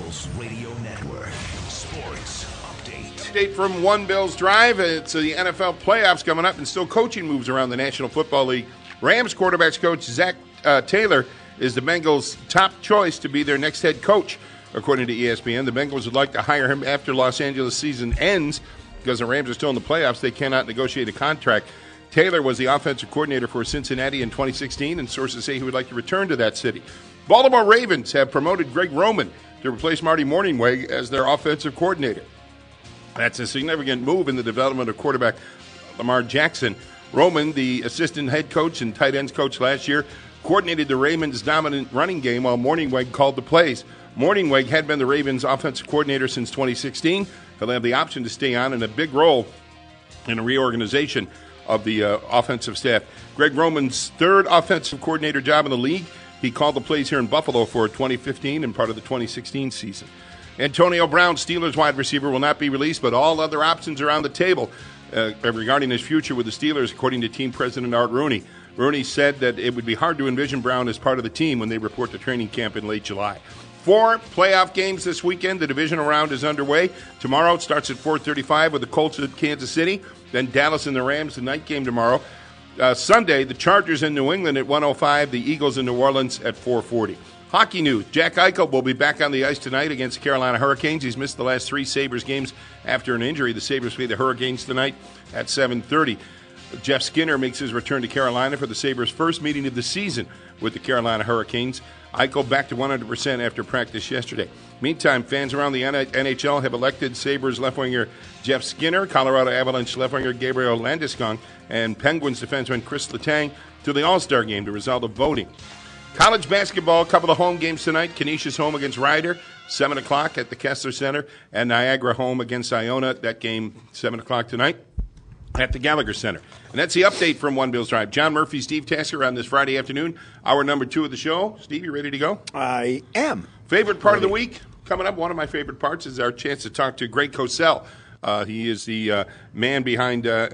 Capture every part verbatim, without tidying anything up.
Bills Radio Network. Sports Update. Update from One Bills Drive. It's the N F L playoffs coming up and still coaching moves around the National Football League. Rams quarterbacks coach Zach uh, Taylor is the Bengals' top choice to be their next head coach. According to E S P N, the Bengals would like to hire him after Los Angeles season ends. Because the Rams are still in the playoffs, they cannot negotiate a contract. Taylor was the offensive coordinator for Cincinnati in twenty sixteen, and sources say he would like to return to that city. Baltimore Ravens have promoted Greg Roman to replace Marty Mornhinweg as their offensive coordinator. That's a significant move in the development of quarterback Lamar Jackson. Roman, the assistant head coach and tight ends coach last year, coordinated the Ravens' dominant running game while Mornhinweg called the plays. Mornhinweg had been the Ravens' offensive coordinator since twenty sixteen. He'll have the option to stay on in a big role in a reorganization of the uh, offensive staff. Greg Roman's third offensive coordinator job in the league. He called the plays here in Buffalo for twenty fifteen and part of the twenty sixteen season. Antonio Brown, Steelers wide receiver, will not be released, but all other options are on the table uh, regarding his future with the Steelers, according to team president Art Rooney. Rooney said that it would be hard to envision Brown as part of the team when they report to training camp in late July. Four playoff games this weekend. The divisional round is underway. Tomorrow it starts at four thirty-five with the Colts at Kansas City, then Dallas and the Rams, the night game tomorrow. Uh, Sunday, the Chargers in New England at one oh five, the Eagles in New Orleans at four forty. Hockey news. Jack Eichel will be back on the ice tonight against the Carolina Hurricanes. He's missed the last three Sabres games after an injury. The Sabres play the Hurricanes tonight at seven thirty. Jeff Skinner makes his return to Carolina for the Sabres' first meeting of the season with the Carolina Hurricanes. Eichel back to one hundred percent after practice yesterday. Meantime, fans around the N H L have elected Sabres left winger Jeff Skinner, Colorado Avalanche left winger Gabriel Landeskog, and Penguins defenseman Chris Letang to the All-Star game to result of voting. College basketball, a couple of home games tonight. Canisius home against Rider, seven o'clock at the Kessler Center, and Niagara home against Iona. That game, seven o'clock tonight at the Gallagher Center. And that's the update from One Bills Drive. John Murphy, Steve Tasker on this Friday afternoon, hour number two of the show. Steve, you ready to go? I am. Favorite part ready. of the week? Coming up, one of my favorite parts is our chance to talk to Greg Cosell. Uh, he is the uh, man behind uh,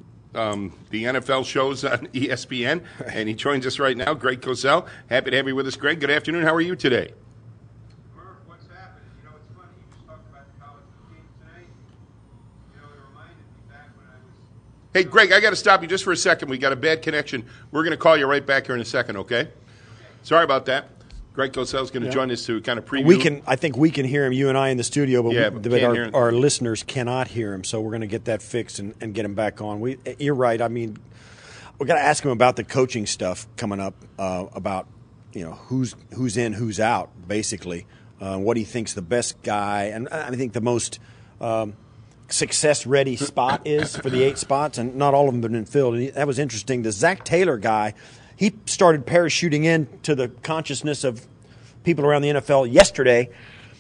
um, the N F L shows on E S P N, and he joins us right now. Greg Cosell, happy to have you with us, Greg. Good afternoon. How are you today? Murph, what's happening? You know, it's funny. You just talked about the college game tonight. You know, it reminded me back when I was... Hey, Greg, I got to stop you just for a second. We got a bad connection. We're going to call you right back here in a second, okay? okay. Sorry about that. Greg Cosell is going to yeah. join us to kind of preview. We can, I think we can hear him, you and I in the studio, but, yeah, we, but but can't hear our, our him. listeners cannot hear him, so we're going to get that fixed and, and get him back on. We, you're right. I mean, we got to ask him about the coaching stuff coming up, uh, about you know who's who's in, who's out, basically, uh, what he thinks the best guy, and I think the most um, success-ready spot is for the eight spots, and not all of them have been filled. And that was interesting. The Zach Taylor guy, he started parachuting into the consciousness of people around the N F L yesterday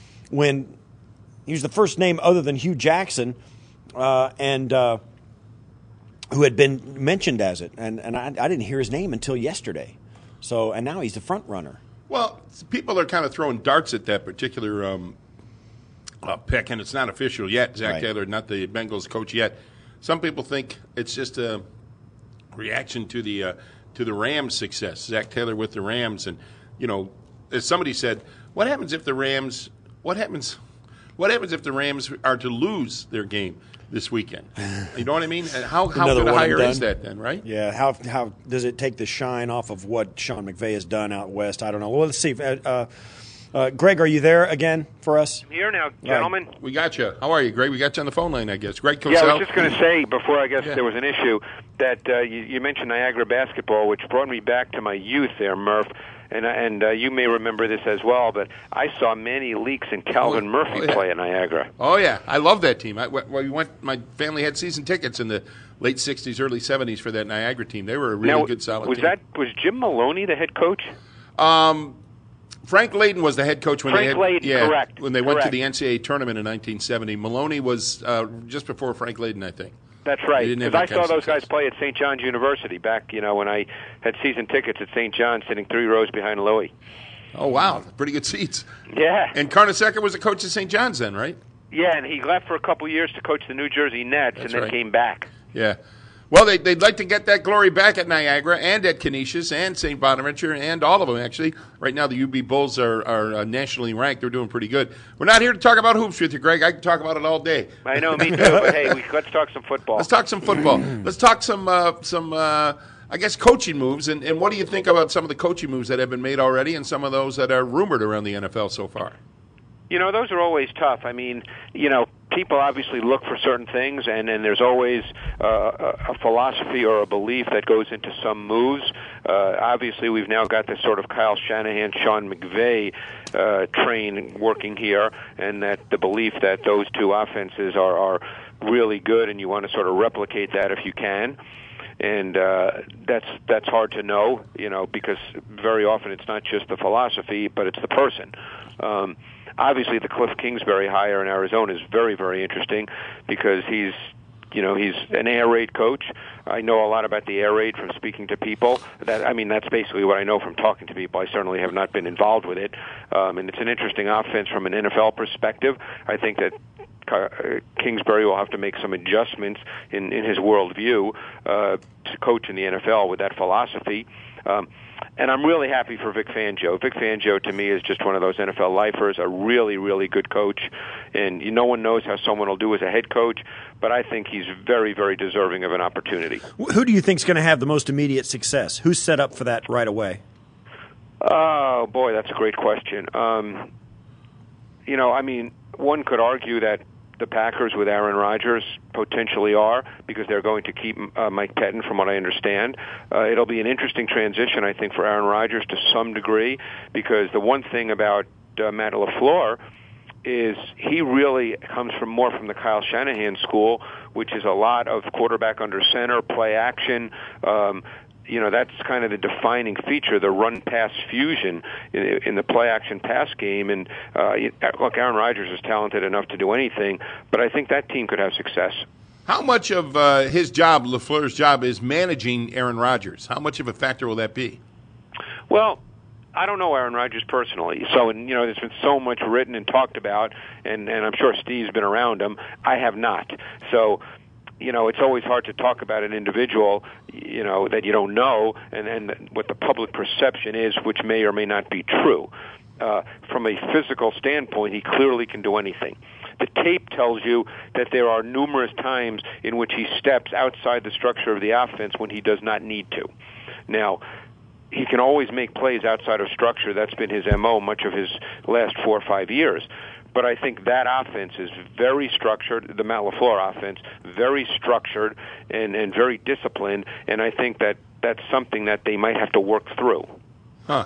when he was the first name other than Hugh Jackson uh, and uh, who had been mentioned as it. And, and I, I didn't hear his name until yesterday. So and now he's the front runner. Well, people are kind of throwing darts at that particular um, uh, pick, and it's not official yet. Zach Right. Taylor, not the Bengals coach yet. Some people think it's just a reaction to the uh, to the Rams' success. Zach Taylor with the Rams, and you know, as somebody said, what happens if the Rams? What happens? What happens if the Rams are to lose their game this weekend? You know what I mean? And how how Another good a one and hire done. is that then, right? Yeah, how how does it take the shine off of what Sean McVay has done out west? I don't know. Well, let's see. Uh, uh, uh, Greg, are you there again for us? I'm here now, gentlemen. We got you. How are you, Greg? We got you on the phone line, I guess. Greg Cosell. Yeah, I was just going to say, before I guess Yeah. there was an issue, that uh, you, you mentioned Niagara basketball, which brought me back to my youth there, Murph. And, and uh, you may remember this as well, but I saw Manny Leaks and Calvin Oh, Murphy oh, yeah. play at Niagara. Oh yeah, I love that team. I, well, we went. My family had season tickets in the late sixties, early seventies for that Niagara team. They were a really now, good, solid was team. that was Jim Maloney the head coach? Um, Frank Layden was the head coach when Frank they had, Layden, yeah, correct, when they went to correct. the N C double A tournament in nineteen seventy. Maloney was uh, just before Frank Layden, I think. That's right, They didn't have because I that kind saw of those guys success. play at Saint John's University back, you know, when I had season tickets at Saint John's, sitting three rows behind Louis. Oh wow, pretty good seats. Yeah. And Carnesecca was the coach at Saint John's then, right? Yeah, and he left for a couple years to coach the New Jersey Nets That's and then right. came back. Yeah. Well, they, they'd like to get that glory back at Niagara and at Canisius and Saint Bonaventure and all of them, actually. Right now, the U B Bulls are, are uh, nationally ranked. They're doing pretty good. We're not here to talk about hoops with you, Greg. I can talk about it all day. I know, me too. But, hey, we, let's talk some football. Let's talk some football. Let's talk some, uh, some uh, I guess, coaching moves. And, and what do you think about some of the coaching moves that have been made already and some of those that are rumored around the N F L so far? You know, those are always tough. I mean, you know, people obviously look for certain things, and, and there's always uh, a philosophy or a belief that goes into some moves. Uh, obviously, we've now got this sort of Kyle Shanahan, Sean McVay uh, train working here, and that the belief that those two offenses are, are really good, and you want to sort of replicate that if you can. And uh, that's that's hard to know, you know, because very often it's not just the philosophy, but it's the person. Um, Obviously, the Cliff Kingsbury hire in Arizona is very, very interesting because he's, you know, he's an air raid coach. I know a lot about the air raid from speaking to people. That I mean, that's basically what I know from talking to people. I certainly have not been involved with it, um, and it's an interesting offense from an N F L perspective. I think that Kingsbury will have to make some adjustments in, in his worldview uh, to coach in the N F L with that philosophy. Um, and I'm really happy for Vic Fangio. Vic Fangio, to me, is just one of those N F L lifers, a really, really good coach. And no one knows how someone will do as a head coach, but I think he's very, very deserving of an opportunity. Who do you think is going to have the most immediate success? Who's set up for that right away? Oh, boy, that's a great question. Um, you know, I mean, one could argue that the Packers with Aaron Rodgers potentially are, because they're going to keep uh, Mike Pettin, from what I understand. Uh, it'll be an interesting transition, I think, for Aaron Rodgers to some degree, because the one thing about uh, Matt LaFleur is he really comes from more from the Kyle Shanahan school, which is a lot of quarterback under center, play action. Um, You know, that's kind of the defining feature, the run-pass fusion in, in the play-action pass game. And, uh, look, Aaron Rodgers is talented enough to do anything, but I think that team could have success. How much of uh, his job, LaFleur's job, is managing Aaron Rodgers? How much of a factor will that be? Well, I don't know Aaron Rodgers personally, so and, you know, there's been so much written and talked about, and, and I'm sure Steve's been around him. I have not. So, you know, it's always hard to talk about an individual, you know, that you don't know, and, and what the public perception is, which may or may not be true. Uh, from a physical standpoint, he clearly can do anything. The tape tells you that there are numerous times in which he steps outside the structure of the offense when he does not need to. Now, he can always make plays outside of structure. That's been his M O much of his last four or five years. But I think that offense is very structured, the Matt LaFleur offense, very structured and, and very disciplined, and I think that that's something that they might have to work through. Huh.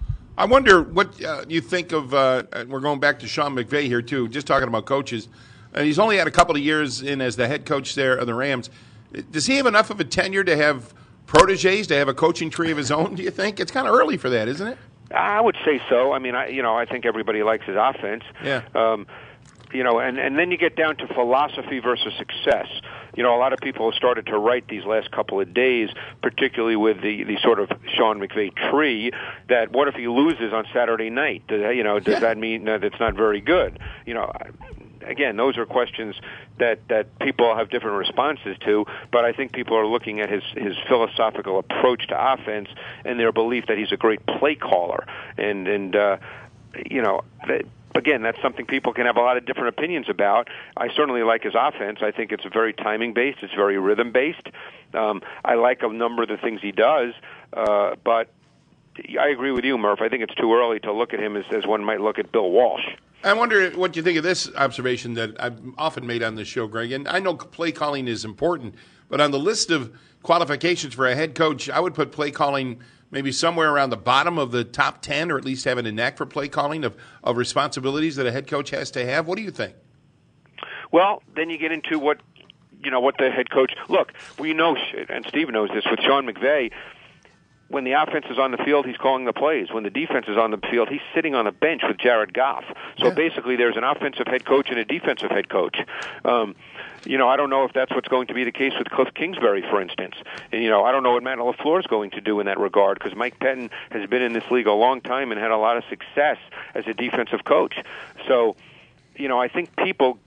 I wonder what uh, you think of, uh, we're going back to Sean McVay here, too, just talking about coaches. Uh, he's only had a couple of years in as the head coach there of the Rams. Does he have enough of a tenure to have proteges, to have a coaching tree of his own, do you think? It's kind of early for that, isn't it? I would say so. I mean, I you know, I think everybody likes his offense. Yeah. Um, you know, and, and then you get down to philosophy versus success. You know, a lot of people have started to write these last couple of days, particularly with the, the sort of Sean McVay tree, that what if he loses on Saturday night? Does, you know, does yeah. that mean that it's not very good? You know, again, those are questions that, that people have different responses to, but I think people are looking at his, his philosophical approach to offense and their belief that he's a great play caller. And, and uh, you know, that, again, that's something people can have a lot of different opinions about. I certainly like his offense. I think it's very timing-based. It's very rhythm-based. Um, I like a number of the things he does, uh, but I agree with you, Murph. I think it's too early to look at him as, as one might look at Bill Walsh. I wonder what you think of this observation that I've often made on this show, Greg. And I know play calling is important, but on the list of qualifications for a head coach, I would put play calling maybe somewhere around the bottom of the top ten, or at least having a knack for play calling of, of responsibilities that a head coach has to have. What do you think? Well, then you get into what, you know, what the head coach, look, we know, and Steve knows this, with Sean McVay, when the offense is on the field, he's calling the plays. When the defense is on the field, he's sitting on the bench with Jared Goff. So yeah. basically there's an offensive head coach and a defensive head coach. Um, you know, I don't know if that's what's going to be the case with Cliff Kingsbury, for instance. And, you know, I don't know what Matt LaFleur is going to do in that regard, because Mike Pettin has been in this league a long time and had a lot of success as a defensive coach. So, you know, I think people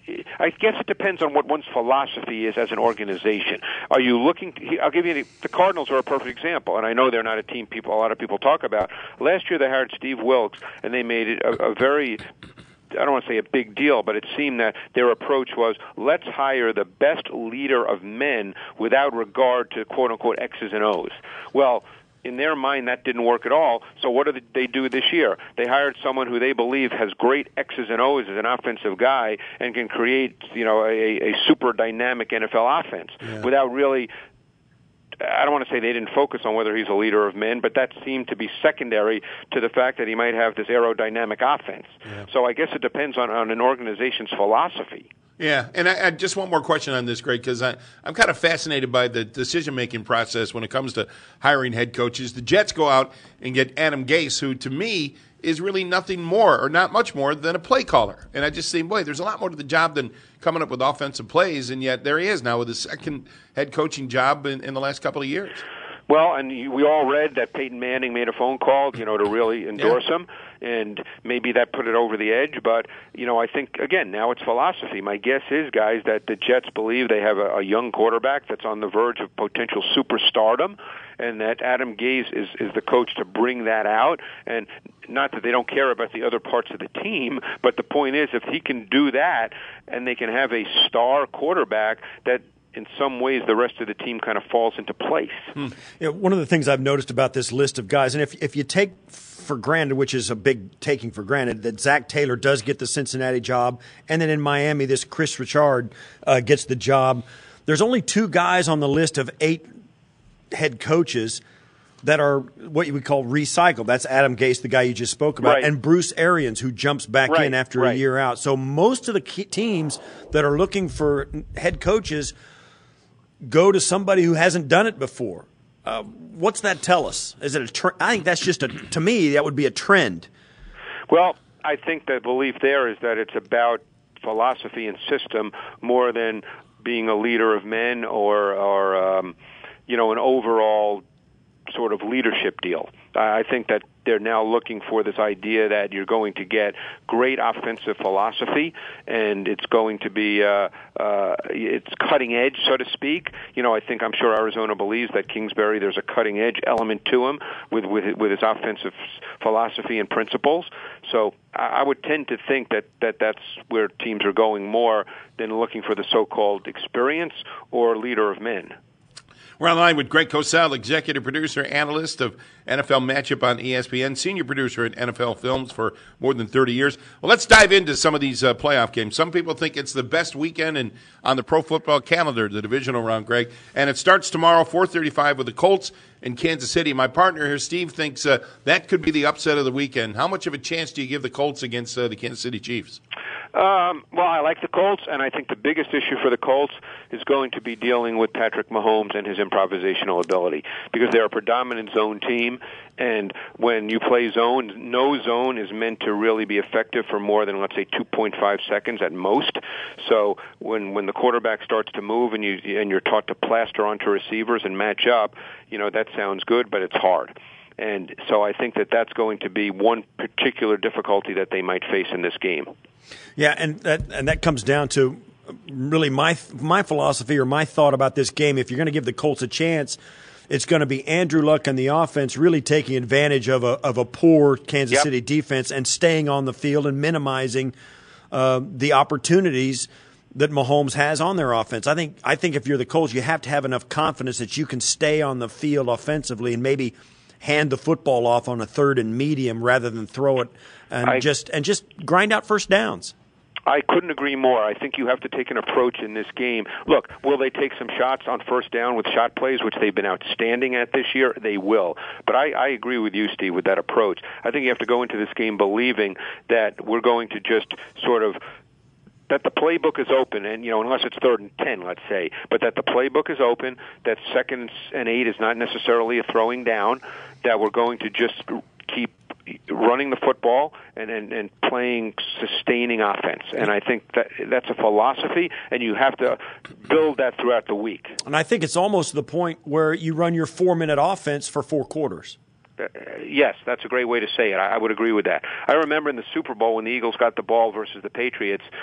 I guess it depends on what one's philosophy is as an organization. Are you looking to, I'll give you the, the Cardinals are a perfect example, and I know they're not a team people a lot of people talk about. Last year they hired Steve Wilkes, and they made it a, a very, I don't want to say a big deal, but it seemed that their approach was, let's hire the best leader of men without regard to quote-unquote X's and O's. Well, in their mind, that didn't work at all. So what did they do this year? They hired someone who they believe has great X's and O's as an offensive guy and can create, you know, a, a super dynamic N F L offense yeah. without really. I don't want to say they didn't focus on whether he's a leader of men, but that seemed to be secondary to the fact that he might have this aerodynamic offense. Yeah. So I guess it depends on, on an organization's philosophy. Yeah, and I, I just one more question on this, Greg, because I'm kind of fascinated by the decision-making process when it comes to hiring head coaches. The Jets go out and get Adam Gase, who to me is really nothing more or not much more than a play caller. And I just think, boy, there's a lot more to the job than coming up with offensive plays, and yet there he is now with his second head coaching job in, in the last couple of years. Well, and we all read that Peyton Manning made a phone call, you know, to really endorse yeah. him, and maybe that put it over the edge. But, you know, I think, again, now it's philosophy. My guess is, guys, that the Jets believe they have a, a young quarterback that's on the verge of potential superstardom, and that Adam Gase is, is the coach to bring that out. And not that they don't care about the other parts of the team, but the point is if he can do that and they can have a star quarterback that in some ways the rest of the team kind of falls into place. Hmm. You know, one of the things I've noticed about this list of guys, and if if you take for granted, which is a big taking for granted, that Zach Taylor does get the Cincinnati job, and then in Miami this Chris Richard uh, gets the job, there's only two guys on the list of eight head coaches that are what you would call recycled. That's Adam Gase, the guy you just spoke about, right. and Bruce Arians, who jumps back right. in after right. a year out. So most of the key teams that are looking for head coaches go to somebody who hasn't done it before. Uh, what's that tell us? Is it a tr- I think that's just a, to me, that would be a trend. Well, I think the belief there is that it's about philosophy and system more than being a leader of men or, or um, you know, an overall sort of leadership deal. I think that they're now looking for this idea that you're going to get great offensive philosophy, and it's going to be uh, uh, it's cutting edge, so to speak. You know, I think I'm sure Arizona believes that Kingsbury there's a cutting edge element to him with with with his offensive philosophy and principles. So I would tend to think that, that that's where teams are going more than looking for the so-called experience or leader of men. We're on the line with Greg Cosell, executive producer, analyst of N F L Matchup on E S P N, senior producer at N F L Films for more than thirty years. Well, let's dive into some of these uh, playoff games. Some people think it's the best weekend in, on the pro football calendar, the divisional round, Greg. And it starts tomorrow, four thirty-five, with the Colts in Kansas City. My partner here, Steve, thinks uh, that could be the upset of the weekend. How much of a chance do you give the Colts against uh, the Kansas City Chiefs? Um, well, I like the Colts, and I think the biggest issue for the Colts is going to be dealing with Patrick Mahomes and his improvisational ability, because they're a predominant zone team, and when you play zone, no zone is meant to really be effective for more than, let's say, two point five seconds at most. So when when the quarterback starts to move and you and you're taught to plaster onto receivers and match up, you know, that sounds good, but it's hard. And so I think that that's going to be one particular difficulty that they might face in this game. Yeah, and that and that comes down to really my my philosophy or my thought about this game. If you're going to give the Colts a chance, it's going to be Andrew Luck and the offense really taking advantage of a of a poor Kansas yep. City defense and staying on the field and minimizing uh, the opportunities that Mahomes has on their offense. I think I think if you're the Colts, you have to have enough confidence that you can stay on the field offensively and maybe hand the football off on a third and medium rather than throw it and I, just and just grind out first downs. I couldn't agree more. I think you have to take an approach in this game. Look, will they take some shots on first down with shot plays, which they've been outstanding at this year? They will. But I, I agree with you, Steve, with that approach. I think you have to go into this game believing that we're going to just sort of that the playbook is open, and, you know, unless it's third and ten, let's say, but that the playbook is open, that second and eight is not necessarily a throwing down, that we're going to just keep running the football and, and, and playing sustaining offense. And I think that that's a philosophy, and you have to build that throughout the week. And I think it's almost to the point where you run your four-minute offense for four quarters. Uh, yes, that's a great way to say it. I, I would agree with that. I remember in the Super Bowl when the Eagles got the ball versus the Patriots,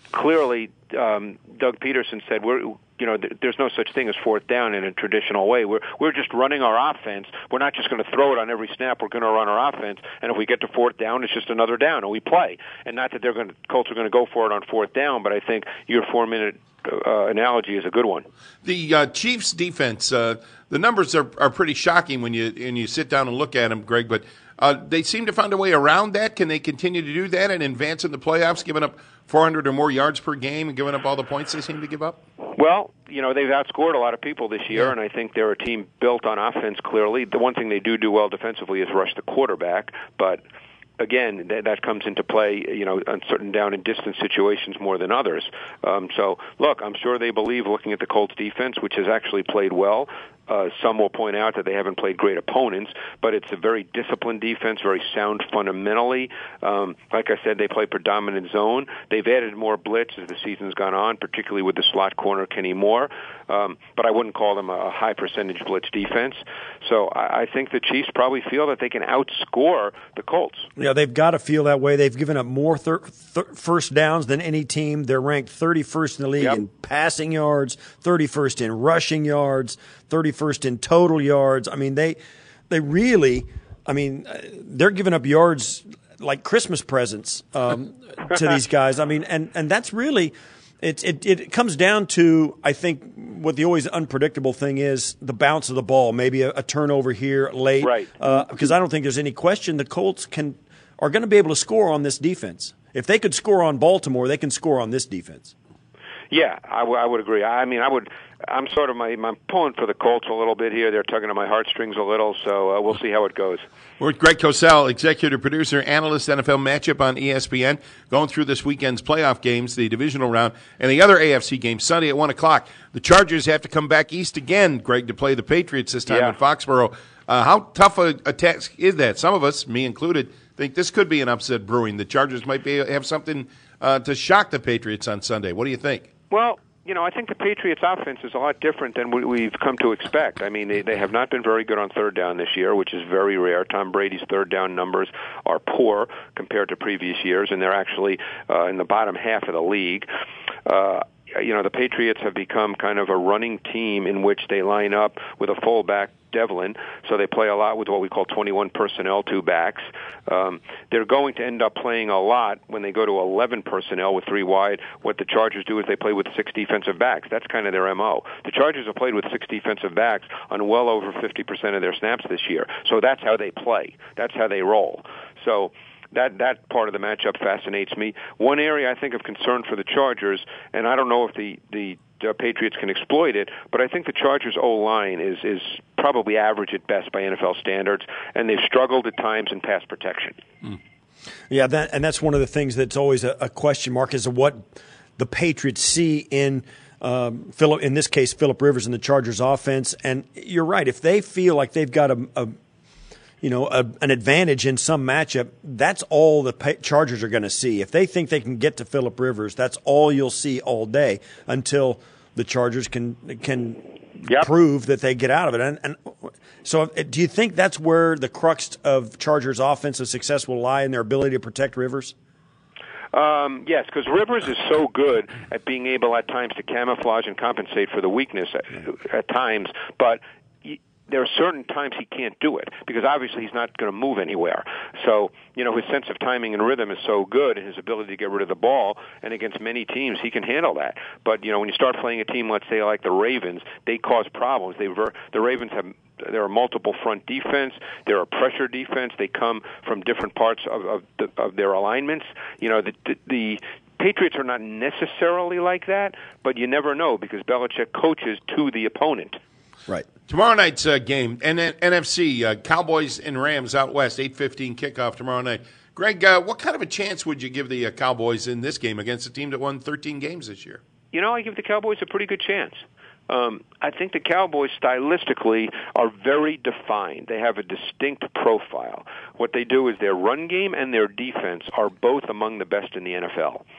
clearly, um, Doug Peterson said, "We're, you know, th- there's no such thing as fourth down in a traditional way. We're we're just running our offense. We're not just going to throw it on every snap. We're going to run our offense, and if we get to fourth down, it's just another down, and we play. And not that they're going to Colts are going to go for it on fourth down, but I think your four-minute uh, analogy is a good one. The uh, Chiefs' defense, uh, the numbers are, are pretty shocking when you when you sit down and look at them, Greg. But uh, they seem to find a way around that. Can they continue to do that and advance in the playoffs, giving up four hundred or more yards per game and giving up all the points they seem to give up? Well, you know, they've outscored a lot of people this year, and I think they're a team built on offense, clearly. The one thing they do do well defensively is rush the quarterback, but again, that, that comes into play, you know, on certain down and distance situations more than others. Um, so, look, I'm sure they believe, looking at the Colts defense, which has actually played well. Uh, some will point out that they haven't played great opponents, but it's a very disciplined defense, very sound fundamentally. Um, like I said, they play predominant zone. They've added more blitz as the season's gone on, particularly with the slot corner Kenny Moore. Um, but I wouldn't call them a high percentage blitz defense. So I, I think the Chiefs probably feel that they can outscore the Colts. Yeah, they've got to feel that way. They've given up more thir- thir- first downs than any team. They're ranked thirty-first in the league Yep. in passing yards, thirty-first in rushing yards, thirty-first in total yards. I mean, they they really, I mean, they're giving up yards like Christmas presents um, to these guys. I mean, and, and that's really, it, it it comes down to, I think, what the always unpredictable thing is, the bounce of the ball, maybe a, a turnover here late. Right. Uh, because I don't think there's any question the Colts can are going to be able to score on this defense. If they could score on Baltimore, they can score on this defense. Yeah, I, w- I would agree. I mean, I would. I'm sort of my. I'm pulling for the Colts a little bit here. They're tugging at my heartstrings a little, so uh, we'll see how it goes. We're with Greg Cosell, executive producer, analyst, N F L matchup on E S P N, going through this weekend's playoff games, the divisional round, and the other A F C games Sunday at one o'clock. The Chargers have to come back east again, Greg, to play the Patriots this time Yeah. in Foxborough. Uh, how tough a, a task is that? Some of us, me included, think this could be an upset brewing. The Chargers might be have something uh, to shock the Patriots on Sunday. What do you think? Well, you know, I think the Patriots' offense is a lot different than we- we've come to expect. I mean, they, they have not been very good on third down this year, which is very rare. Tom Brady's third down numbers are poor compared to previous years, and they're actually uh, in the bottom half of the league. Uh, you know, the Patriots have become kind of a running team in which they line up with a fullback, Devlin, so they play a lot with what we call twenty-one personnel, two backs. Um, they're going to end up playing a lot when they go to eleven personnel with three wide. What the Chargers do is they play with six defensive backs. That's kind of their M O. The Chargers have played with six defensive backs on well over fifty percent of their snaps this year, so that's how they play. That's how they roll. So that that part of the matchup fascinates me. One area I think of concern for the Chargers, and I don't know if the the uh, Patriots can exploit it, but I think the Chargers' O-line is is probably average at best by N F L standards, and they've struggled at times in pass protection. Mm. Yeah, that, and that's one of the things that's always a, a question mark is what the Patriots see in um, Phillip, in this case, Phillip Rivers and the Chargers' offense. And you're right, if they feel like they've got a, a you know, a, an advantage in some matchup, that's all the pa- Chargers are going to see. If they think they can get to Phillip Rivers, that's all you'll see all day until the Chargers can can Yep. prove that they get out of it. And, and so do you think that's where the crux of Chargers' offensive success will lie, in their ability to protect Rivers? Um, yes, because Rivers is so good at being able at times to camouflage and compensate for the weakness at, at times, but y- there are certain times he can't do it because obviously he's not going to move anywhere. So, you know, his sense of timing and rhythm is so good, and his ability to get rid of the ball, and against many teams he can handle that. But, you know, when you start playing a team, let's say like the Ravens, they cause problems. They ver- the Ravens have They're a multiple front defense. They're a pressure defense. They come from different parts of, of, the, of their alignments. You know, the, the, the Patriots are not necessarily like that, but you never know because Belichick coaches to the opponent. Right. Tomorrow night's uh, game, N- NFC, uh, Cowboys and Rams out west, eight fifteen kickoff tomorrow night. Greg, uh, what kind of a chance would you give the uh, Cowboys in this game against a team that won thirteen games this year? You know, I give the Cowboys a pretty good chance. Um, I think the Cowboys stylistically are very defined. They have a distinct profile. What they do is their run game and their defense are both among the best in the N F L.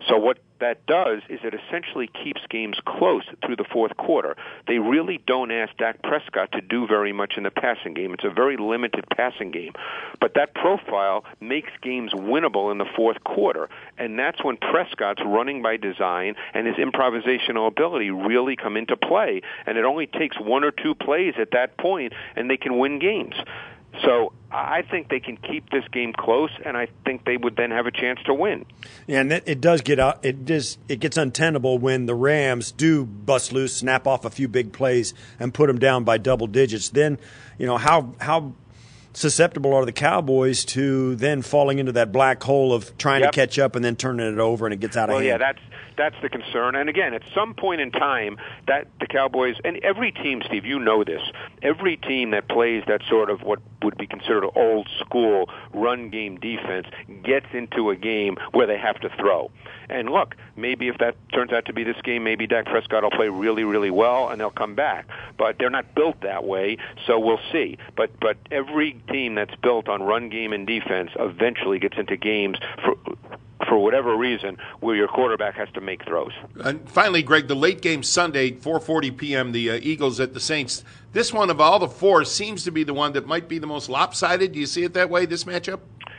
So what that does is it essentially keeps games close through the fourth quarter. They really don't ask Dak Prescott to do very much in the passing game. It's a very limited passing game. But that profile makes games winnable in the fourth quarter, and that's when Prescott's running by design and his improvisational ability really come into play. And it only takes one or two plays at that point, and they can win games. So I think they can keep this game close, and I think they would then have a chance to win. Yeah, and it does get out. It does. It gets untenable when the Rams do bust loose, snap off a few big plays, and put them down by double digits. Then, you know, how how susceptible are the Cowboys to then falling into that black hole of trying yep. to catch up and then turning it over, and it gets out well, of hand? Well, yeah, that's that's the concern. And again, at some point in time, that the Cowboys, and every team, Steve, you know this, every team that plays that sort of what would be considered old school run game defense gets into a game where they have to throw. And look, maybe if that turns out to be this game, maybe Dak Prescott will play really, really well and they'll come back. But they're not built that way, so we'll see. But but every team that's built on run game and defense eventually gets into games for for whatever reason where your quarterback has to make throws. And finally, Greg, the late game Sunday, four forty p.m., the uh, Eagles at the Saints. This one of all the four seems to be the one that might be the most lopsided. Do you see it that way, this matchup?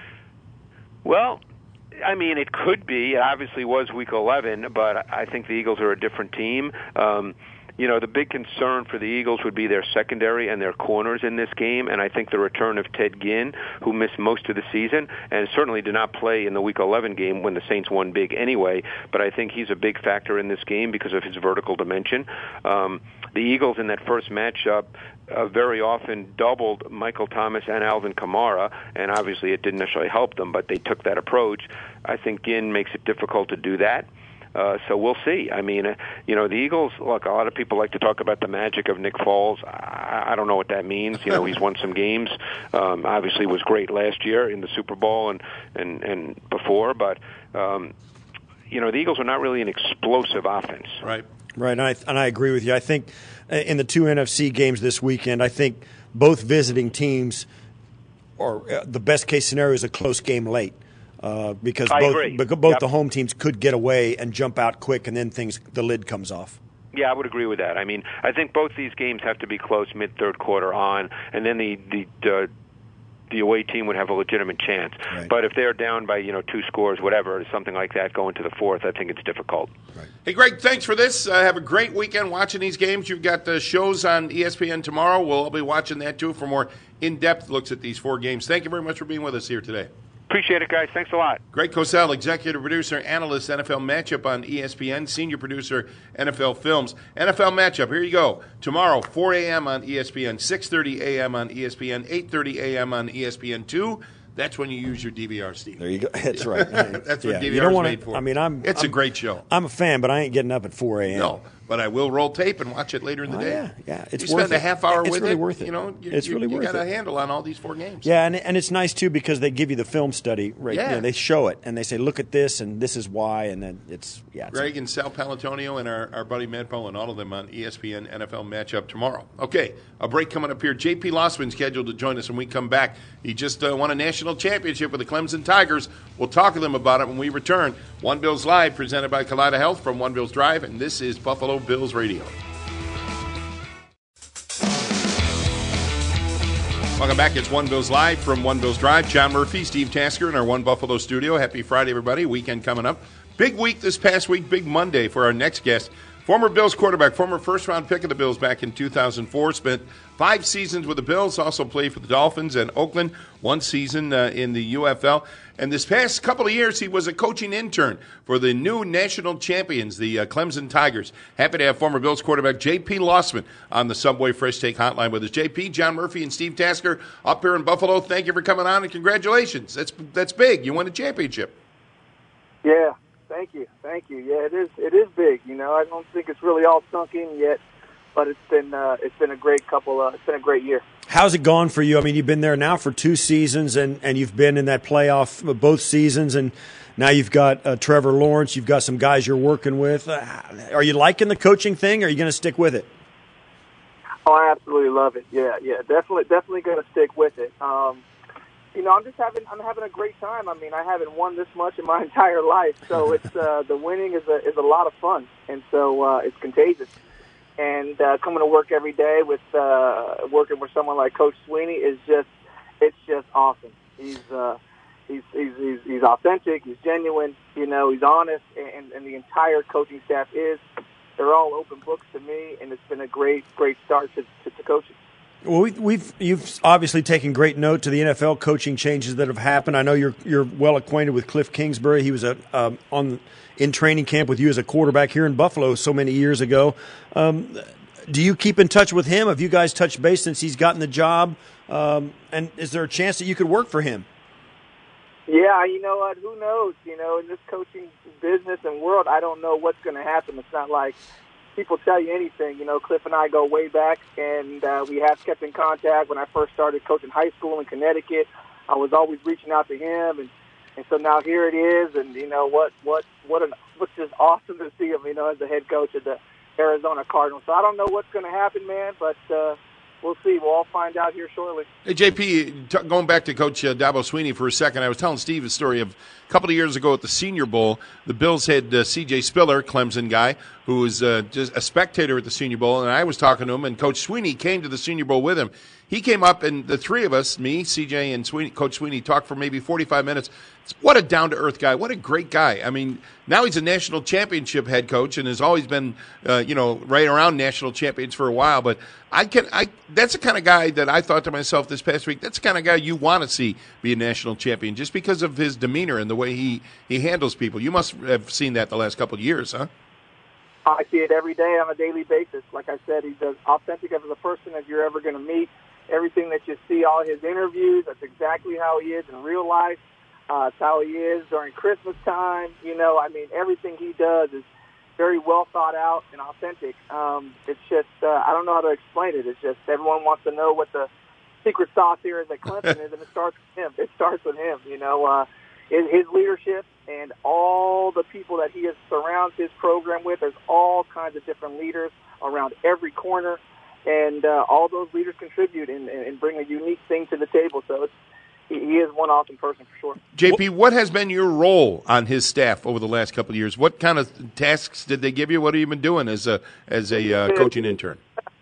Well, I mean, it could be. It obviously was Week eleven, but I think the Eagles are a different team. Um, you know, the big concern for the Eagles would be their secondary and their corners in this game, and I think the return of Ted Ginn, who missed most of the season and certainly did not play in the Week eleven game when the Saints won big anyway, but I think he's a big factor in this game because of his vertical dimension. Um, the Eagles in that first matchup uh, very often doubled Michael Thomas and Alvin Kamara, and obviously it didn't necessarily help them, but they took that approach. I think Ginn makes it difficult to do that. Uh, so we'll see. I mean, uh, you know, the Eagles, look, a lot of people like to talk about the magic of Nick Foles. I, I don't know what that means. You know, he's won some games. Um, obviously was great last year in the Super Bowl and, and, and before. But, um, you know, the Eagles are not really an explosive offense. Right. Right, and I, and I agree with you. I think in the two N F C games this weekend, I think both visiting teams, or uh, the best-case scenario is a close game late. Uh, because I both agree. because both Yep. the home teams could get away and jump out quick, and then things the lid comes off. Yeah, I would agree with that. I mean, I think both these games have to be close mid third quarter on, and then the the uh, the away team would have a legitimate chance. Right. But if they're down by you know two scores, whatever, something like that, going to the fourth, I think it's difficult. Right. Hey, Greg, thanks for this. Uh, have a great weekend watching these games. You've got the shows on E S P N tomorrow. We'll all be watching that too for more in-depth looks at these four games. Thank you very much for being with us here today. Appreciate it, guys. Thanks a lot. Greg Cosell, executive producer, analyst, N F L Matchup on E S P N, senior producer, N F L Films. N F L Matchup, here you go. Tomorrow, four a.m. on E S P N, six thirty a.m. on E S P N, eight thirty a.m. on E S P N two. That's when you use your D V R, Steve. There you go. That's right. That's what yeah. D V R you don't is wanna, made for. I mean, I'm. It's I'm, a great show. I'm a fan, but I ain't getting up at four a.m. No, but I will roll tape and watch it later in the Oh, day. yeah, yeah. It's you worth spend a it. half hour It's with really it. worth it. You know, you, it's you, really you worth got a it. handle on all these four games. Yeah, and and it's nice too because they give you the film study. Right. Yeah. You know, they show it and they say, look at this and this is why, and then it's yeah. It's Greg and Sal Palantonio and our, our buddy Matt Bowen, all of them on E S P N N F L Matchup tomorrow. Okay, a break coming up here. J P Lossman scheduled to join us when we come back. He just uh, won a national championship with the Clemson Tigers. We'll talk to them about it when we return. One Bills Live, presented by Kaleida Health from One Bills Drive, and this is Buffalo Bills Radio. Welcome back. It's One Bills Live from One Bills Drive. John Murphy, Steve Tasker in our One Buffalo studio. Happy Friday, everybody. Weekend coming up. Big week this past week, big Monday for our next guest. Former Bills quarterback, former first-round pick of the Bills back in two thousand four, spent five seasons with the Bills, also played for the Dolphins and Oakland, one season uh, in the U F L. And this past couple of years, he was a coaching intern for the new national champions, the uh, Clemson Tigers. Happy to have former Bills quarterback J P Lossman on the Subway Fresh Take Hotline with us. J P, John Murphy, and Steve Tasker up here in Buffalo. Thank you for coming on, and congratulations. That's that's big. You won a championship. Yeah. Thank you, thank you. Yeah, it is. It is big. You know, I don't think it's really all sunk in yet, but it's been uh, it's been a great couple. Uh, it's been a great year. How's it gone for you? I mean, you've been there now for two seasons, and, and you've been in that playoff both seasons, and now you've got uh, Trevor Lawrence. You've got some guys you're working with. Uh, are you liking the coaching thing, or are you going to stick with it? Oh, I absolutely love it. Yeah, yeah, definitely, definitely going to stick with it. Um, You know, I'm just having I'm having a great time. I mean, I haven't won this much in my entire life, so it's uh, the winning is a is a lot of fun, and so uh, it's contagious. And uh, coming to work every day with uh, working with someone like Coach Sweeney is just it's just awesome. He's uh, he's, he's he's he's authentic. He's genuine. You know, he's honest, and, and the entire coaching staff is. They're all open books to me, and it's been a great great start to, to, to coaching. Well, we, we've you've obviously taken great note to the N F L coaching changes that have happened. I know you're you're well acquainted with Cliff Kingsbury. He was a um, on in training camp with you as a quarterback here in Buffalo so many years ago. Um, do you keep in touch with him? Have you guys touched base since he's gotten the job? Um, and is there a chance that you could work for him? Yeah, you know what? Who knows? You know, in this coaching business and world, I don't know what's going to happen. It's not like people tell you anything. You know, Cliff and I go way back, and uh, we have kept in contact. When I first started coaching high school in Connecticut, I was always reaching out to him, and, and so now here it is. And you know what? What? What? An, what's just awesome to see him. You know, as the head coach of the Arizona Cardinals. So I don't know what's going to happen, man, but uh, we'll see. We'll all find out here shortly. Hey, J P, t- going back to Coach uh, Dabo Sweeney for a second, I was telling Steve a story of a couple of years ago at the Senior Bowl. The Bills had uh, C J Spiller, Clemson guy, who was uh, just a spectator at the Senior Bowl, and I was talking to him, and Coach Sweeney came to the Senior Bowl with him. He came up, and the three of us, me, C J, and Sweeney, Coach Sweeney, talked for maybe forty-five minutes. What a down-to-earth guy. What a great guy. I mean, now he's a national championship head coach and has always been, uh, you know, right around national champions for a while. But I can, I that's the kind of guy that I thought to myself this past week, that's the kind of guy you want to see be a national champion just because of his demeanor and the way he, he handles people. You must have seen that the last couple of years, huh? I see it every day on a daily basis. Like I said, he's as authentic as a person as you're ever going to meet. Everything that you see, all his interviews, that's exactly how he is in real life. Uh, it's how he is during Christmas time. You know, I mean, everything he does is very well thought out and authentic. Um, it's just, uh, I don't know how to explain it. It's just everyone wants to know what the secret sauce here is at Clemson is, and it starts with him. It starts with him, you know, uh, his, his leadership and all the people that he has surrounds his program with. There's all kinds of different leaders around every corner, and uh, all those leaders contribute and, and bring a unique thing to the table. So it's, he, he is one awesome person for sure. J P, what has been your role on his staff over the last couple of years? What kind of tasks did they give you? What have you been doing as a as a uh, coaching intern?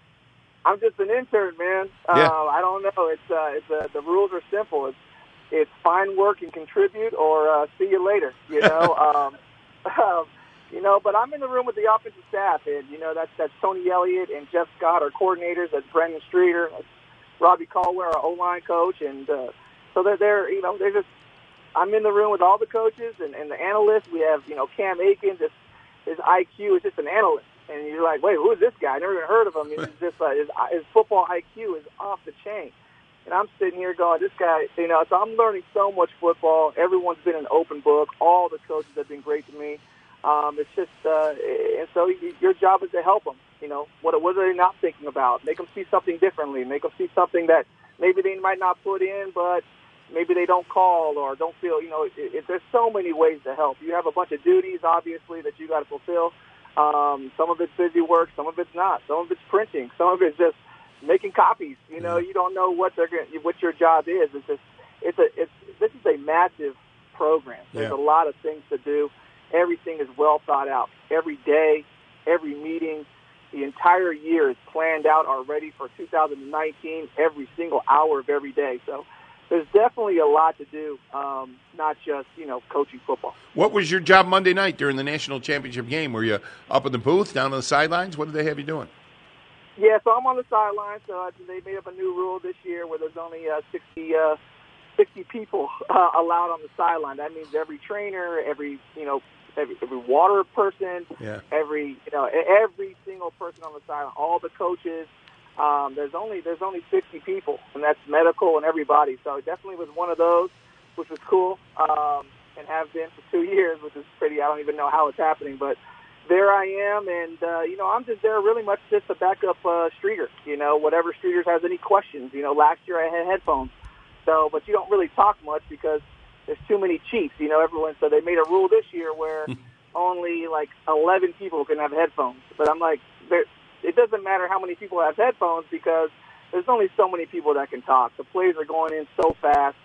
I'm just an intern, man. Yeah. Uh, I don't know. It's uh, it's uh, the rules are simple. It's it's find work and contribute, or uh, see you later. You know, um, um, you know. But I'm in the room with the offensive staff, and you know that's that's Tony Elliott and Jeff Scott, our coordinators. That's Brendan Streeter, that's Robbie Caldwell, our O-line coach, and uh, so they're they're you know they're just. I'm in the room with all the coaches and, and the analysts. We have you know Cam Akins. His, his I Q is just an analyst. And you're like, wait, who is this guy? I never even heard of him. He's just uh, his, his football I Q is off the chain. And I'm sitting here going, this guy, you know, so I'm learning so much football. Everyone's been an open book. All the coaches have been great to me. Um, it's just, uh, and so your job is to help them. You know, what, what are they not thinking about? Make them see something differently. Make them see something that maybe they might not put in, but maybe they don't call or don't feel, you know, it, it, there's so many ways to help. You have a bunch of duties, obviously, that you got to fulfill. Um, some of it's busy work, some of it's not. Some of it's printing, some of it's just making copies. You know, you don't know what they're going, what your job is. It's just, it's a, it's this is a massive program. There's Yeah. a lot of things to do. Everything is well thought out. Every day, every meeting, the entire year is planned out already for two thousand nineteen. Every single hour of every day. So there's definitely a lot to do, um, not just, you know, coaching football. What was your job Monday night during the national championship game? Were you up in the booth, down on the sidelines? What did they have you doing? Yeah, so I'm on the sidelines. So they made up a new rule this year where there's only uh, sixty, uh, sixty people uh, allowed on the sideline. That means every trainer, every, you know, every, every water person, Yeah. every, you know, every single person on the sideline, all the coaches. Um, there's only there's only sixty people, and that's medical and everybody. So it definitely was one of those, which was cool, um, and have been for two years, which is pretty. I don't even know how it's happening, but there I am, and uh, you know I'm just there really much just to back up uh, Streeter. You know, whatever Streeter has any questions. You know, last year I had headphones, so but you don't really talk much because there's too many chiefs. You know, everyone. So they made a rule this year where only like eleven people can have headphones. But I'm like, there. It doesn't matter how many people have headphones because there's only so many people that can talk. The plays are going in so fast.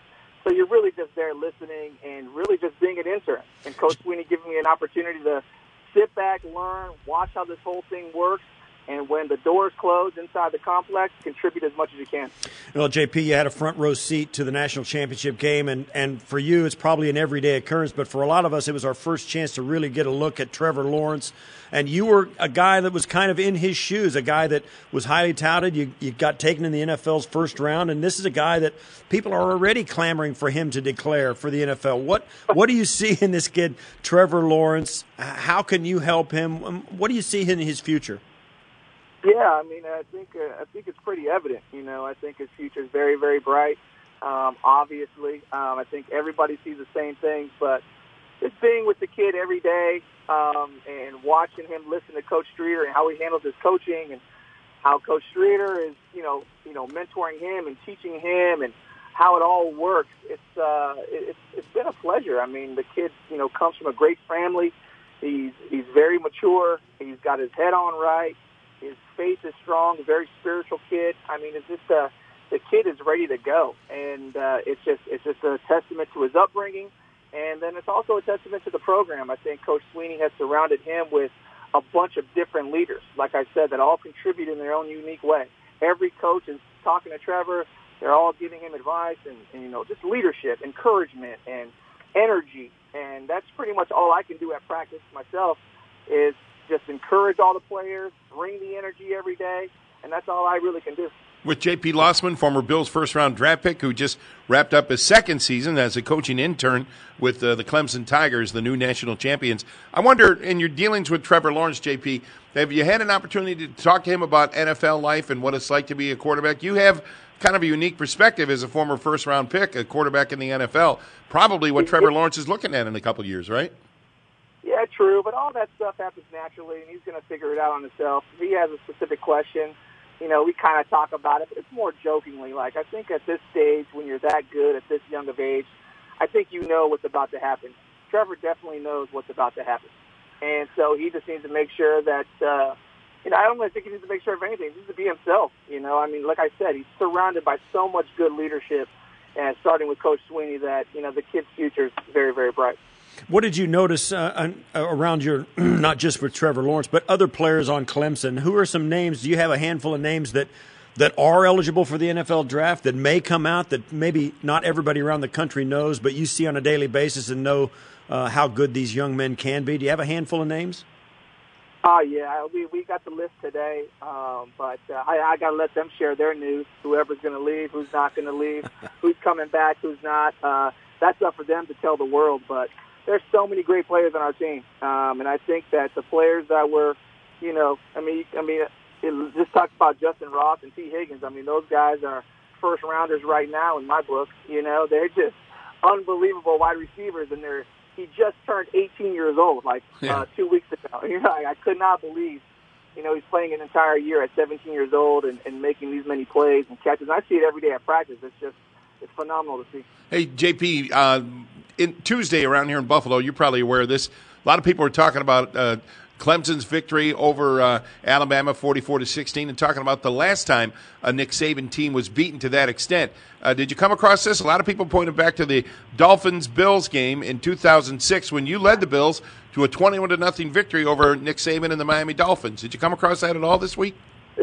So you're really just there listening and really just being an intern. And Coach Sweeney giving me an opportunity to sit back, learn, watch how this whole thing works, and when the doors close inside the complex, contribute as much as you can. Well, J P, you had a front row seat to the national championship game, and, and for you, it's probably an everyday occurrence, but for a lot of us, it was our first chance to really get a look at Trevor Lawrence. And you were a guy that was kind of in his shoes, a guy that was highly touted. You, you got taken in the N F L's first round, and this is a guy that people are already clamoring for him to declare for the N F L. What what do you see in this kid, Trevor Lawrence? How can you help him? What do you see in his future? Yeah, I mean, I think uh, I think it's pretty evident. You know, I think his future is very, very bright. Um, obviously, um, I think everybody sees the same things, but just being with the kid every day um, and watching him listen to Coach Streeter and how he handles his coaching and how Coach Streeter is, you know, you know, mentoring him and teaching him and how it all works. It's uh, it's it's been a pleasure. I mean, the kid, you know, comes from a great family. He's he's very mature. He's got his head on right. His faith is strong, a very spiritual kid. I mean, it's just uh, the kid is ready to go, and uh, it's just it's just a testament to his upbringing, and then it's also a testament to the program. I think Coach Sweeney has surrounded him with a bunch of different leaders, like I said, that all contribute in their own unique way. Every coach is talking to Trevor. They're all giving him advice and, and you know, just leadership, encouragement, and energy, and that's pretty much all I can do at practice myself is just encourage all the players, bring the energy every day, and that's all I really can do. With J P Lossman, former Bills first-round draft pick, who just wrapped up his second season as a coaching intern with uh, the Clemson Tigers, the new national champions. I wonder, in your dealings with Trevor Lawrence, J P, have you had an opportunity to talk to him about N F L life and what it's like to be a quarterback? You have kind of a unique perspective as a former first-round pick, a quarterback in the N F L, probably what Trevor Lawrence is looking at in a couple of years, right? Yeah, true, but all that stuff happens naturally, and he's going to figure it out on himself. If he has a specific question, you know, we kind of talk about it, but it's more jokingly. Like, I think at this stage, when you're that good at this young of age, I think you know what's about to happen. Trevor definitely knows what's about to happen. And so he just needs to make sure that, uh, you know, I don't really think he needs to make sure of anything. He needs to be himself, you know. I mean, like I said, he's surrounded by so much good leadership, and starting with Coach Sweeney, that, you know, the kid's future is very, very bright. What did you notice uh, around your, not just with Trevor Lawrence, but other players on Clemson? Who are some names? Do you have a handful of names that, that are eligible for the N F L draft that may come out that maybe not everybody around the country knows, but you see on a daily basis and know uh, how good these young men can be? Do you have a handful of names? Oh, uh, yeah. We we got the list today, um, but uh, I, I got to let them share their news, whoever's going to leave, who's not going to leave, who's coming back, who's not. Uh, that's up for them to tell the world, but there's so many great players on our team, um, and I think that the players that were, you know, I mean, I mean, it just talked about Justin Ross and T. Higgins. I mean, those guys are first rounders right now in my book. You know, they're just unbelievable wide receivers, and they're he just turned eighteen years old, like yeah. uh, two weeks ago. You know, I, I could not believe, you know, he's playing an entire year at seventeen years old and, and making these many plays and catches. And I see it every day at practice. It's just it's phenomenal to see. Hey, J P. Uh, In Tuesday around here in Buffalo, you're probably aware of this. A lot of people are talking about uh, Clemson's victory over uh, Alabama, forty-four to sixteen, and talking about the last time a Nick Saban team was beaten to that extent. Uh, did you come across this? A lot of people pointed back to the Dolphins-Bills game in two thousand six when you led the Bills to a twenty-one to nothing victory over Nick Saban and the Miami Dolphins. Did you come across that at all this week?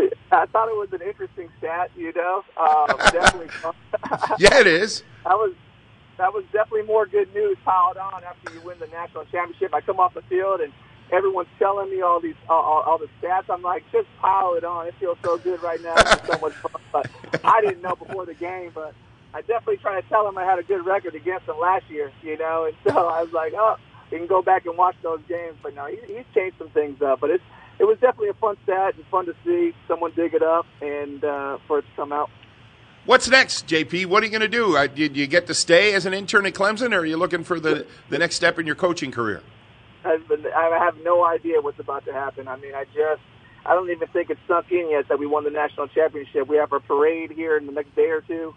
I thought it was an interesting stat. You know, um, definitely. Yeah, it is. I was. That was definitely more good news piled on after you win the national championship. I come off the field and everyone's telling me all these all, all the stats. I'm like, just pile it on. It feels so good right now. It's so much fun. But I didn't know before the game, but I definitely tried to tell him I had a good record against him last year, you know. And so I was like, oh, you can go back and watch those games. But no, he, he's changed some things up. But it's it was definitely a fun stat and fun to see someone dig it up and uh, for it to come out. What's next, J P? What are you going to do? Uh, did you get to stay as an intern at Clemson, or are you looking for the, the next step in your coaching career? I've been, I have no idea what's about to happen. I mean, I just I don't even think it's sunk in yet that we won the national championship. We have our parade here in the next day or two,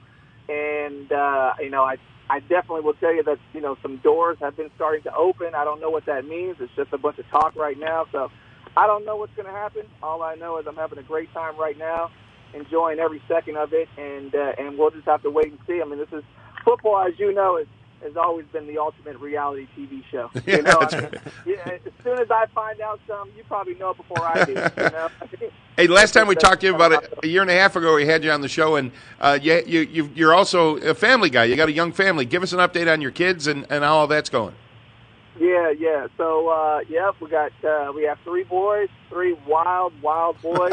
and uh, you know, I I definitely will tell you that you know some doors have been starting to open. I don't know what that means. It's just a bunch of talk right now, so I don't know what's going to happen. All I know is I'm having a great time right now, enjoying every second of it, and uh, and we'll just have to wait and see. I mean, this is football, as you know, is has always been the ultimate reality T V show. You know, that's I mean, right. yeah, as soon as I find out something, you probably know before I do. You know? Hey, last time we talked to you about a, a year and a half ago, we had you on the show, and uh, you, you, you, you're also a family guy. You got a young family. Give us an update on your kids and, and how all that's going. Yeah, yeah. So, uh, yep, we got uh, we have three boys, three wild, wild boys,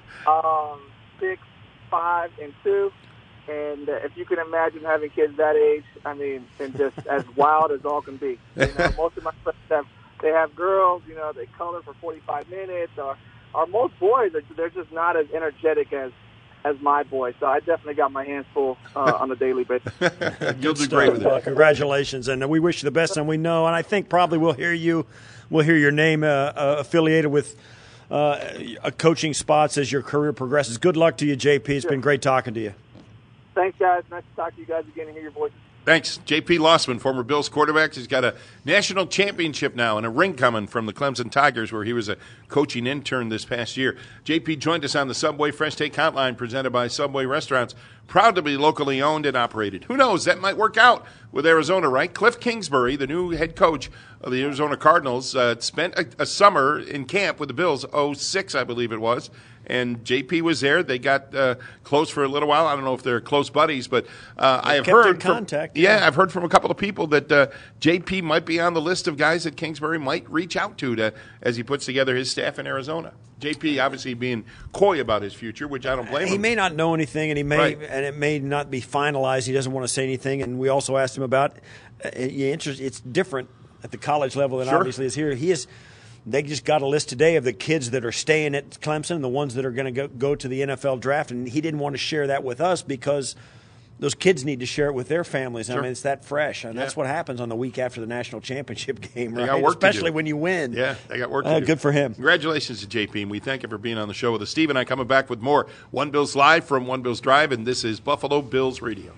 um, six, five, and two. And uh, if you can imagine having kids that age, I mean, and just as wild as all can be. You know, most of my friends have they have girls. You know, they color for forty-five minutes. Or, or most boys, they're just not as energetic as as my boys. So I definitely got my hands full uh, on a daily basis. You'll do great with Well, it. congratulations, and we wish you the best. And we know, and I think probably we'll hear you, we'll hear your name uh, uh, affiliated with uh, a coaching spots as your career progresses. Good luck to you, J P. It's Sure. been great talking to you. Thanks, guys. Nice to talk to you guys again and hear your voices. Thanks. J P. Lossman, former Bills quarterback. He's got a national championship now and a ring coming from the Clemson Tigers, where he was a coaching intern this past year. J P joined us on the Subway Fresh Take Hotline presented by Subway Restaurants, proud to be locally owned and operated. Who knows? That might work out with Arizona, right? Cliff Kingsbury, the new head coach of the Arizona Cardinals, uh, spent a, a summer in camp with the Bills, oh six, I believe it was. And J P was there. They got uh, close for a little while. I don't know if they're close buddies, but uh, I have kept heard in from, contact, yeah, yeah. I've heard from a couple of people that uh, J P might be on the list of guys that Kingsbury might reach out to, to as he puts together his staff in Arizona. J P obviously being coy about his future, which I don't blame He him. may not know anything, and he may, Right. and it may not be finalized. He doesn't want to say anything. And we also asked him about. Uh, you interest, it's different at the college level than Sure. obviously is here. He is. They just got a list today of the kids that are staying at Clemson and the ones that are going to go, go to the N F L draft, and he didn't want to share that with us because those kids need to share it with their families. Sure. I mean, it's that fresh, and Yeah. that's what happens on the week after the national championship game, They right? got work to Especially do. when you win. Yeah, they got work to Uh, do. good for him. Congratulations to J P, and we thank him for being on the show with us. Steve and I coming back with more One Bills Live from One Bills Drive, and this is Buffalo Bills Radio.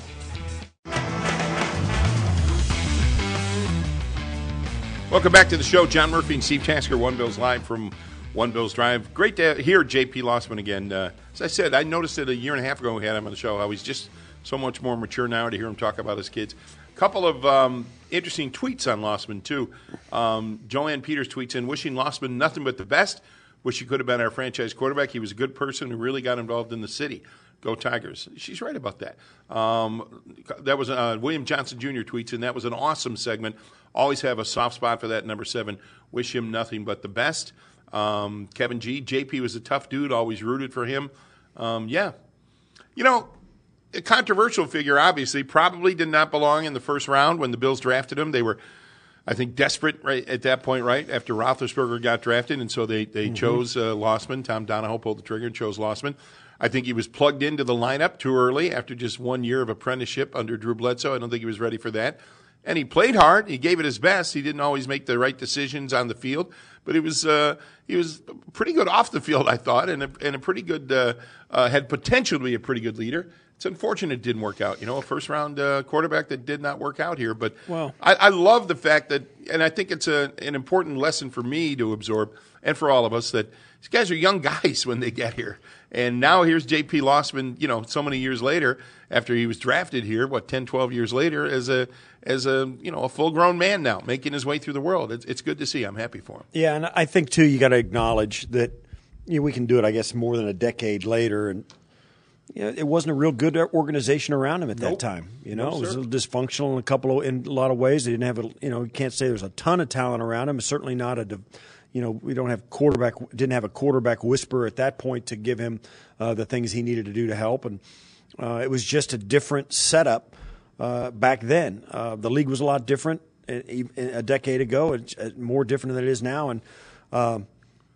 Welcome back to the show. John Murphy and Steve Tasker, One Bills Live from One Bills Drive. Great to hear J P. Lossman again. Uh, as I said, I noticed it a year and a half ago we had him on the show, how he's just so much more mature now to hear him talk about his kids. A couple of um, interesting tweets on Lossman, too. Um, Joanne Peters tweets in, wishing Lossman nothing but the best. Wish he could have been our franchise quarterback. He was a good person who really got involved in the city. Go Tigers. She's right about that. Um, that was uh, William Johnson Junior tweets, and that was an awesome segment. Always have a soft spot for that number seven. Wish him nothing but the best. Um, Kevin G. J P was a tough dude. Always rooted for him. Um, yeah. You know, a controversial figure, obviously, probably did not belong in the first round when the Bills drafted him. They were, I think, desperate right at that point, right, after Roethlisberger got drafted, and so they, they mm-hmm. chose uh, Lossman. Tom Donahoe pulled the trigger and chose Lossman. I think he was plugged into the lineup too early after just one year of apprenticeship under Drew Bledsoe. I don't think he was ready for that. And he played hard. He gave it his best. He didn't always make the right decisions on the field, but he was uh, he was pretty good off the field, I thought, and a, and a pretty good uh, uh, had potential to be a pretty good leader. It's unfortunate it didn't work out. You know, a first round uh, quarterback that did not work out here. But well, I, I love the fact that, and I think it's a, an important lesson for me to absorb and for all of us, that these guys are young guys when they get here. And now here's J P. Lossman, you know, so many years later, after he was drafted here, what, ten, twelve years later, as a, as a you know, a full-grown man now, making his way through the world. It's, it's good to see. I'm happy for him. Yeah, and I think, too, you got to acknowledge that you know, we can do it, I guess, more than a decade later. And you know, it wasn't a real good organization around him at Nope. that time. You know, No, it was sir. a little dysfunctional in a couple of, in a lot of ways. They didn't have a, you know, you can't say there's a ton of talent around him. It's certainly not a, you know, we don't have quarterback, didn't have a quarterback whisperer at that point to give him uh, the things he needed to do to help. And uh, it was just a different setup uh, back then. Uh, the league was a lot different a, a decade ago. It's more different than it is now. And um,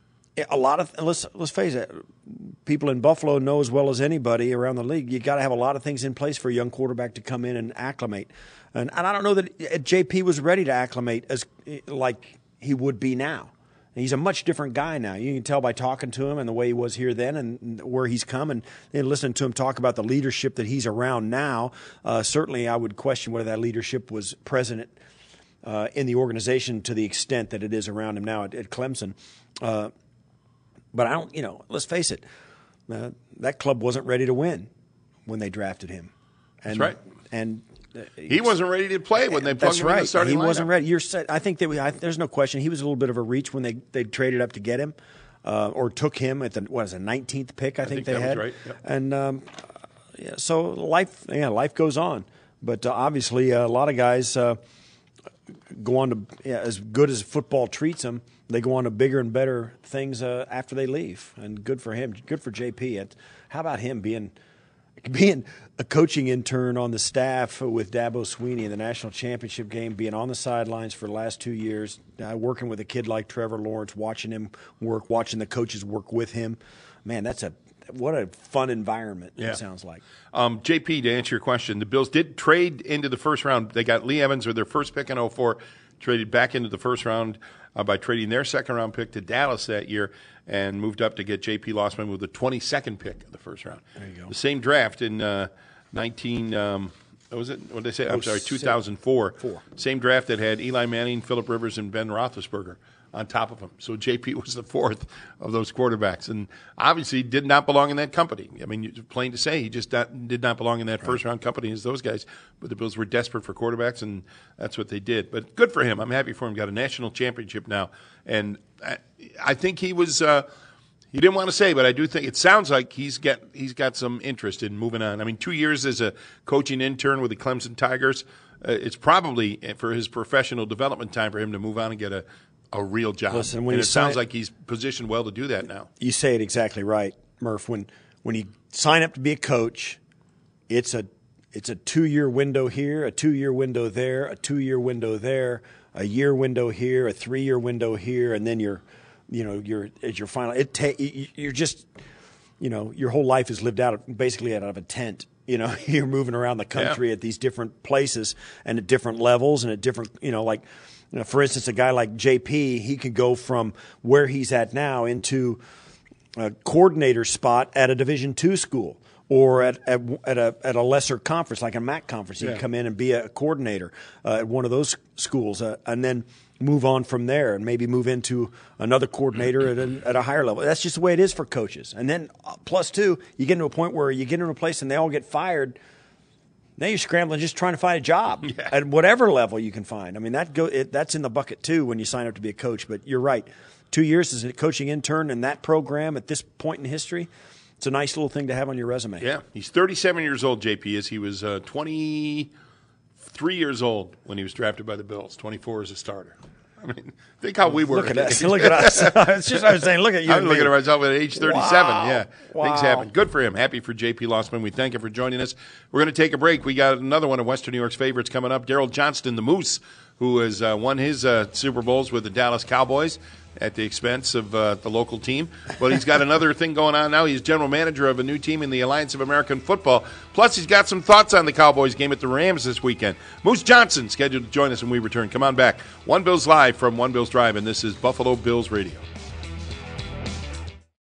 a lot of, let's let's face it, people in Buffalo know as well as anybody around the league, you got to have a lot of things in place for a young quarterback to come in and acclimate. And, and I don't know that J P was ready to acclimate as like he would be now. He's a much different guy now. You can tell by talking to him and the way he was here then and where he's come, and, and listening to him talk about the leadership that he's around now. Uh, certainly, I would question whether that leadership was present uh, in the organization to the extent that it is around him now at, at Clemson. Uh, but I don't, you know, let's face it, uh, that club wasn't ready to win when they drafted him. And, That's right. And he wasn't ready to play when they plugged That's him right. in the starting He lineup. wasn't ready. You're set. I think that we, I, there's no question. He was a little bit of a reach when they, they traded up to get him, uh, or took him at the what is it, nineteenth pick? I, I think, think they that was had. right. Yep. And um, yeah, so life, yeah, life goes on. But uh, obviously, uh, a lot of guys uh, go on to yeah, as good as football treats them. They go on to bigger and better things uh, after they leave, and good for him. Good for J P. And how about him being being a coaching intern on the staff with Dabo Swinney in the national championship game, being on the sidelines for the last two years, uh, working with a kid like Trevor Lawrence, watching him work, watching the coaches work with him. Man, that's a what a fun environment. Yeah. It sounds like. Um, J P, to answer your question, the Bills did trade into the first round. They got Lee Evans with their first pick in oh four, traded back into the first round uh, by trading their second-round pick to Dallas that year, and moved up to get J P. Lossman with the twenty-second pick of the first round. There you go. The same draft in uh, nineteen. Um, what was it? What did they say? I'm sorry, two thousand four. Four. Same draft that had Eli Manning, Phillip Rivers, and Ben Roethlisberger on top of him. So J P was the fourth of those quarterbacks, and obviously did not belong in that company. I mean, it's plain to say, he just not, did not belong in that first-round company as those guys. But the Bills were desperate for quarterbacks, and that's what they did. But good for him. I'm happy for him. Got a national championship now, and I, I think he was. Uh, he didn't want to say, but I do think it sounds like he's got he's got some interest in moving on. I mean, two years as a coaching intern with the Clemson Tigers. Uh, it's probably for his professional development time for him to move on and get a. A real job. Listen, when and you it sounds sign- like he's positioned well to do that now. You say it exactly right, Murph. When when you sign up to be a coach, it's a it's a two year window here, a two year window there, a two year window there, a year window here, a three year window here, and then you're, you know, you're at your final. It ta- you're just, you know, your whole life is lived out of, basically out of a tent. You know, you're moving around the country Yeah. at these different places and at different levels and at different, you know, like. You know, for instance, a guy like J P, he could go from where he's at now into a coordinator spot at a Division two school or at at, at a at a lesser conference like a M A C conference. He Yeah. could come in and be a coordinator uh, at one of those schools, uh, and then move on from there and maybe move into another coordinator at a, at a higher level. That's just the way it is for coaches. And then uh, plus two, you get into a point where you get into a place and they all get fired. Now you're scrambling just trying to find a job Yeah. at whatever level you can find. I mean, that go it, that's in the bucket too when you sign up to be a coach. But you're right. Two years as a coaching intern in that program at this point in history, it's a nice little thing to have on your resume. Yeah, he's thirty-seven years old, J P is. He was uh, twenty-three years old when he was drafted by the Bills, twenty-four as a starter. I mean, think how we were. Look at us. Look at us. It's just I was saying, look at you. I'm and looking me. at myself at age thirty-seven. Wow. Yeah, Wow. things happen. Good for him. Happy for J P. Lossman. We thank him for joining us. We're going to take a break. We got another one of Western New York's favorites coming up. Daryl Johnston, the Moose, who has uh, won his uh, Super Bowls with the Dallas Cowboys at the expense of uh, the local team. But he's got another thing going on now. He's general manager of a new team in the Alliance of American Football. Plus, he's got some thoughts on the Cowboys game at the Rams this weekend. Moose Johnson scheduled to join us when we return. Come on back. One Bills Live from One Bills Drive, and this is Buffalo Bills Radio.